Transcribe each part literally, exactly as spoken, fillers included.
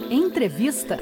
Entrevista.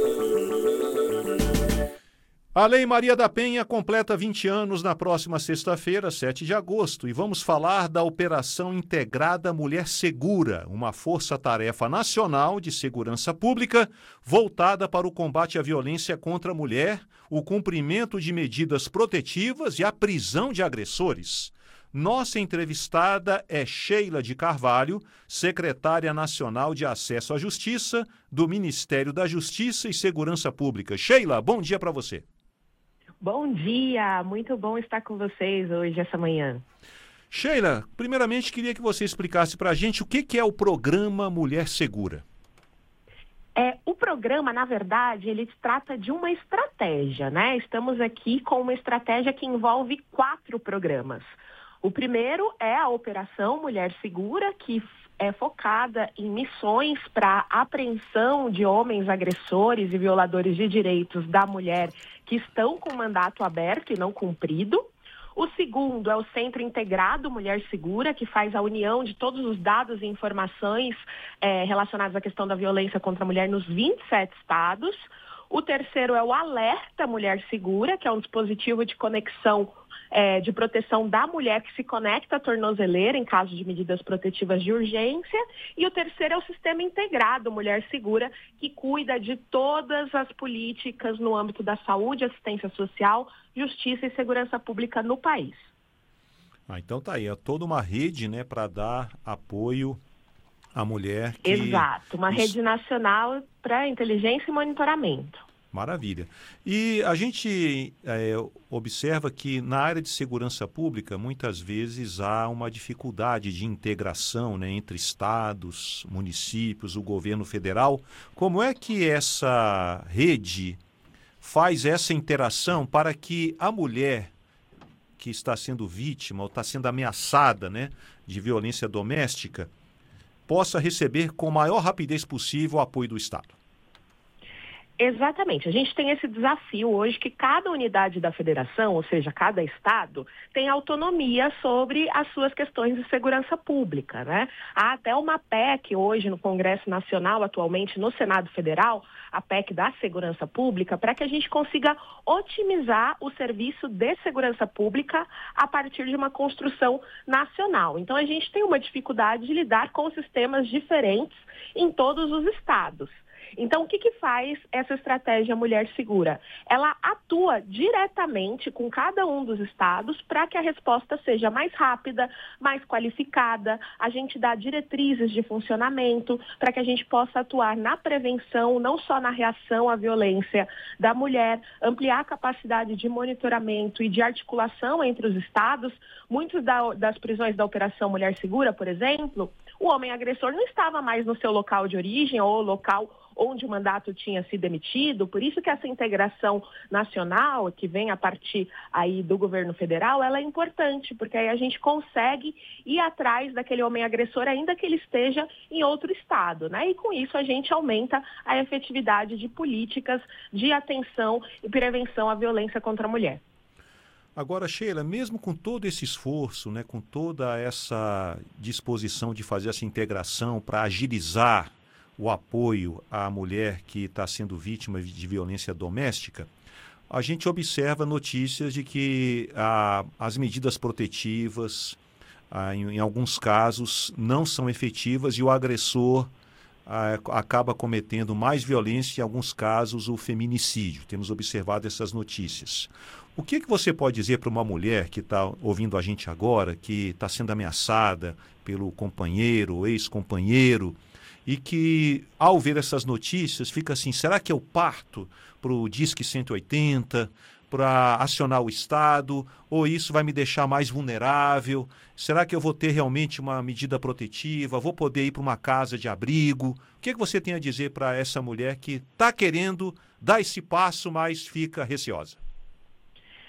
A Lei Maria da Penha completa vinte anos na próxima sexta-feira, sete de agosto, e vamos falar da Operação Integrada Mulher Segura, uma força-tarefa nacional de segurança pública voltada para o combate à violência contra a mulher, o cumprimento de medidas protetivas e a prisão de agressores. Nossa entrevistada é Sheila de Carvalho, secretária nacional de Acesso à Justiça do Ministério da Justiça e Segurança Pública. Sheila, bom dia para você. Bom dia, muito bom estar com vocês hoje, essa manhã. Sheila, primeiramente queria que você explicasse para a gente o que, que é o programa Mulher Segura. É, o programa, na verdade, ele trata de uma estratégia, né? Estamos aqui com uma estratégia que envolve quatro programas. O primeiro é a Operação Mulher Segura, que é focada em missões para apreensão de homens agressores e violadores de direitos da mulher que estão com mandato aberto e não cumprido. O segundo é o Centro Integrado Mulher Segura, que faz a união de todos os dados e informações é, relacionados à questão da violência contra a mulher nos vinte e sete estados. O terceiro é o Alerta Mulher Segura, que é um dispositivo de conexão É, de proteção da mulher que se conecta à tornozeleira em caso de medidas protetivas de urgência. E o terceiro é o Sistema Integrado Mulher Segura, que cuida de todas as políticas no âmbito da saúde, assistência social, justiça e segurança pública no país. Ah, então tá aí, é toda uma rede, né, para dar apoio à mulher que... Exato, uma Isso... rede nacional para inteligência e monitoramento. Maravilha. E a gente é, observa que na área de segurança pública, muitas vezes há uma dificuldade de integração, né, entre estados, municípios, o governo federal. Como é que essa rede faz essa interação para que a mulher que está sendo vítima ou está sendo ameaçada, né, de violência doméstica possa receber com a maior rapidez possível o apoio do Estado? Exatamente. A gente tem esse desafio hoje que cada unidade da federação, ou seja, cada estado, tem autonomia sobre as suas questões de segurança pública, né? Há até uma P E C hoje no Congresso Nacional, atualmente no Senado Federal, a P E C da segurança pública, para que a gente consiga otimizar o serviço de segurança pública a partir de uma construção nacional. Então, a gente tem uma dificuldade de lidar com sistemas diferentes em todos os estados. Então, o que, que faz essa estratégia Mulher Segura? Ela atua diretamente com cada um dos estados para que a resposta seja mais rápida, mais qualificada. A gente dá diretrizes de funcionamento para que a gente possa atuar na prevenção, não só na reação à violência da mulher, ampliar a capacidade de monitoramento e de articulação entre os estados. Muitas da, das prisões da Operação Mulher Segura, por exemplo, o homem agressor não estava mais no seu local de origem ou local onde o mandato tinha sido emitido, por isso que essa integração nacional, que vem a partir aí do governo federal, ela é importante, porque aí a gente consegue ir atrás daquele homem agressor, ainda que ele esteja em outro estado, né? E com isso a gente aumenta a efetividade de políticas de atenção e prevenção à violência contra a mulher. Agora, Sheila, mesmo com todo esse esforço, né, com toda essa disposição de fazer essa integração para agilizar o apoio à mulher que está sendo vítima de violência doméstica, a gente observa notícias de que ah, as medidas protetivas, ah, em, em alguns casos, não são efetivas e o agressor ah, acaba cometendo mais violência, em alguns casos, o feminicídio. Temos observado essas notícias. O que, que você pode dizer para uma mulher que está ouvindo a gente agora, que está sendo ameaçada pelo companheiro ou ex-companheiro, e que, ao ver essas notícias, fica assim, será que eu parto para o Disque cento e oitenta, para acionar o Estado, ou isso vai me deixar mais vulnerável? Será que eu vou ter realmente uma medida protetiva? Vou poder ir para uma casa de abrigo? O que, que você tem a dizer para essa mulher que está querendo dar esse passo, mas fica receosa?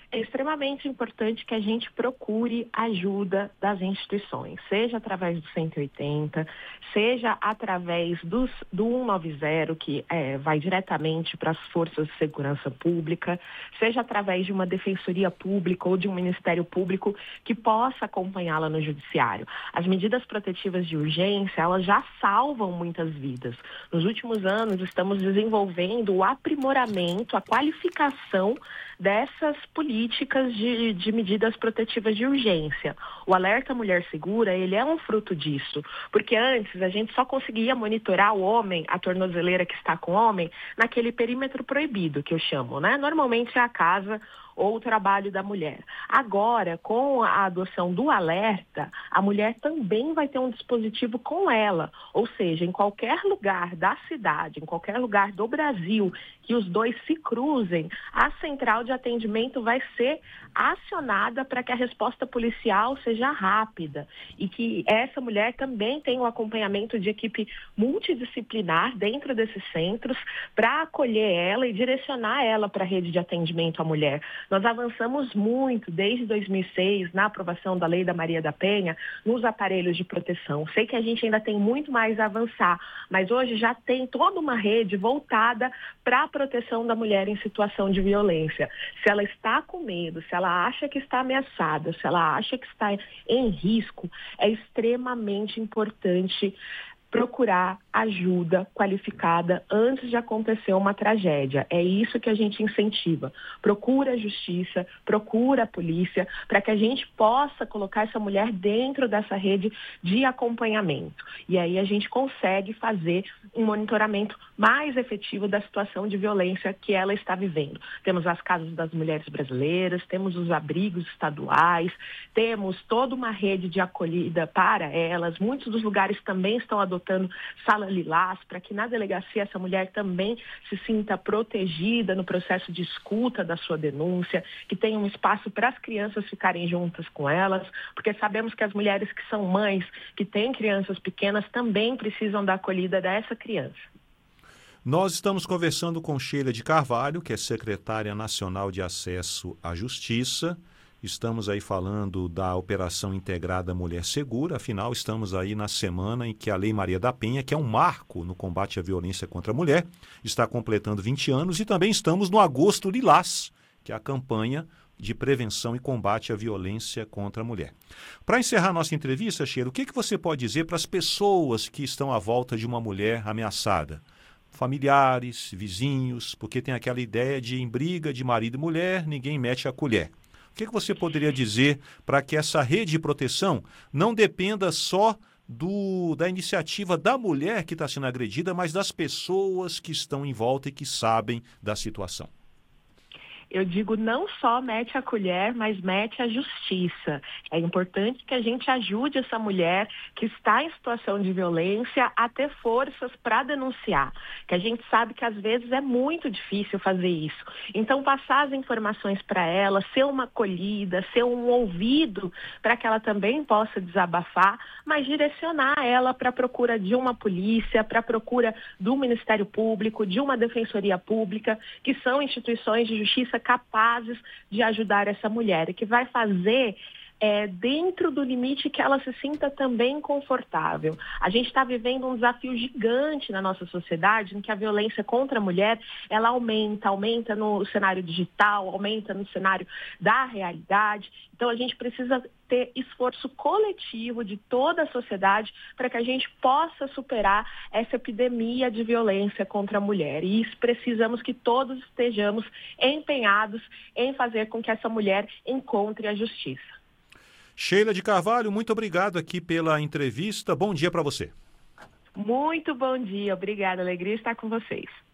É extremamente importante que a gente procure ajuda das instituições, seja através do cento e oitenta, seja através dos, do cento e noventa, que é, vai diretamente para as forças de segurança pública, seja através de uma defensoria pública ou de um ministério público que possa acompanhá-la no judiciário. As medidas protetivas de urgência, elas já salvam muitas vidas. Nos últimos anos, estamos desenvolvendo o aprimoramento, a qualificação dessas políticas de, de medidas protetivas de urgência. O Alerta Mulher Segura, ele é um fruto disso, porque antes a gente só conseguia monitorar o homem, a tornozeleira que está com o homem, naquele perímetro proibido, que eu chamo, né? Normalmente é a casa ou o trabalho da mulher. Agora, com a adoção do alerta, a mulher também vai ter um dispositivo com ela, ou seja, em qualquer lugar da cidade, em qualquer lugar do Brasil que os dois se cruzem, a central de atendimento vai ser acionada para que a resposta policial seja rápida e que essa mulher também tenha o acompanhamento de equipe multidisciplinar dentro desses centros para acolher ela e direcionar ela para a rede de atendimento à mulher. Nós avançamos muito desde dois mil e seis na aprovação da Lei da Maria da Penha nos aparelhos de proteção. Sei que a gente ainda tem muito mais a avançar, mas hoje já tem toda uma rede voltada para a proteção da mulher em situação de violência. Se ela está com medo, se ela acha que está ameaçada, se ela acha que está em risco, é extremamente importante procurar ajuda qualificada antes de acontecer uma tragédia. É isso que a gente incentiva. Procura a justiça, procura a polícia, para que a gente possa colocar essa mulher dentro dessa rede de acompanhamento. E aí a gente consegue fazer um monitoramento mais efetivo da situação de violência que ela está vivendo. Temos as casas das mulheres brasileiras, temos os abrigos estaduais, temos toda uma rede de acolhida para elas. Muitos dos lugares também estão adotando sala lilás, para que na delegacia essa mulher também se sinta protegida no processo de escuta da sua denúncia, que tenha um espaço para as crianças ficarem juntas com elas, porque sabemos que as mulheres que são mães, que têm crianças pequenas, também precisam da acolhida dessa criança. Nós estamos conversando com Sheila de Carvalho, que é secretária nacional de acesso à justiça. Estamos aí falando da Operação Integrada Mulher Segura, afinal estamos aí na semana em que a Lei Maria da Penha, que é um marco no combate à violência contra a mulher, está completando vinte anos, e também estamos no Agosto Lilás, que é a campanha de prevenção e combate à violência contra a mulher. Para encerrar nossa entrevista, Sheila, o que, que você pode dizer para as pessoas que estão à volta de uma mulher ameaçada? Familiares, vizinhos, porque tem aquela ideia de em briga de marido e mulher, ninguém mete a colher. O que, que você poderia dizer para que essa rede de proteção não dependa só do, da iniciativa da mulher que está sendo agredida, mas das pessoas que estão em volta e que sabem da situação? Eu digo, não só mete a colher, mas mete a justiça. É importante que a gente ajude essa mulher que está em situação de violência a ter forças para denunciar. Que a gente sabe que às vezes é muito difícil fazer isso. Então, passar as informações para ela, ser uma acolhida, ser um ouvido para que ela também possa desabafar, mas direcionar ela para a procura de uma polícia, para a procura do Ministério Público, de uma Defensoria Pública, que são instituições de justiça capazes de ajudar essa mulher e que vai fazer é, dentro do limite que ela se sinta também confortável. A gente está vivendo um desafio gigante na nossa sociedade, em que a violência contra a mulher, ela aumenta, aumenta no cenário digital, aumenta no cenário da realidade. Então a gente precisa ter esforço coletivo de toda a sociedade para que a gente possa superar essa epidemia de violência contra a mulher. E isso precisamos que todos estejamos empenhados em fazer com que essa mulher encontre a justiça. Sheila de Carvalho, muito obrigado aqui pela entrevista. Bom dia para você. Muito bom dia. Obrigada, alegria estar com vocês.